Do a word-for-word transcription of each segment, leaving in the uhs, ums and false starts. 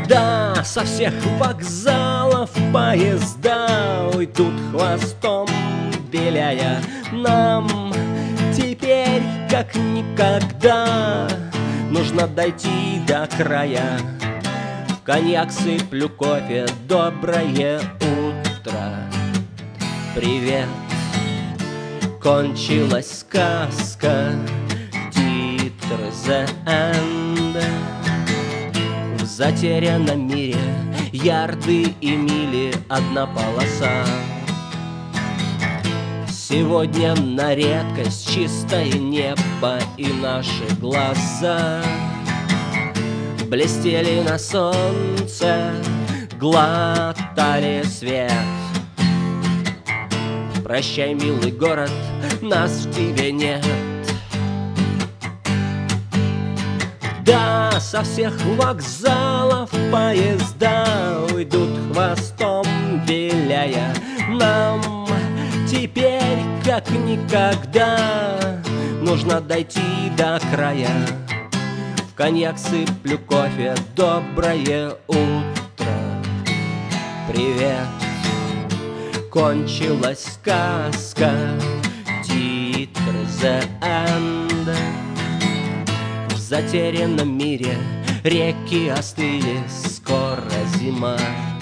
Да, со всех вокзалов поезда уйдут хвостом, виляя. Нам теперь, как никогда, нужно дойти до края. В коньяк сыплю кофе, доброе утро, привет. Кончилась сказка, титры the end. В затерянном мире ярды и мили, одна полоса. Сегодня на редкость чистое небо, и наши глаза блестели на солнце, глотали свет. Прощай, милый город, нас в тебе нет. Да, со всех вокзалов поезда уйдут хвостом, виляя. Нам теперь, как никогда, нужно дойти до края. В коньяк сыплю кофе, доброе утро, привет. Кончилась сказка, титры the end. В затерянном мире реки остыли, скоро зима.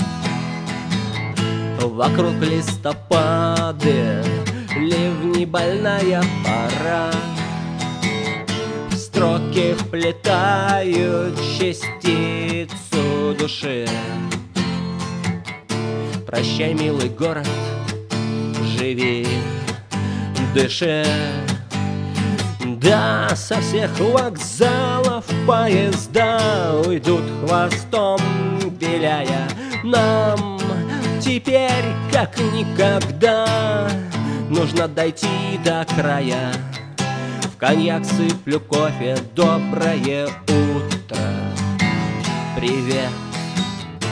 Вокруг листопады, ливни, больная пора. Строки вплетают частицу души. Прощай, милый город, живи, дыши. Да, со всех вокзалов поезда уйдут хвостом, виляя. Нам теперь, как никогда, нужно дойти до края. В коньяк сыплю кофе, доброе утро, привет.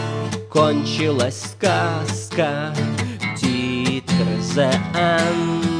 Кончилась сказка, титры the end.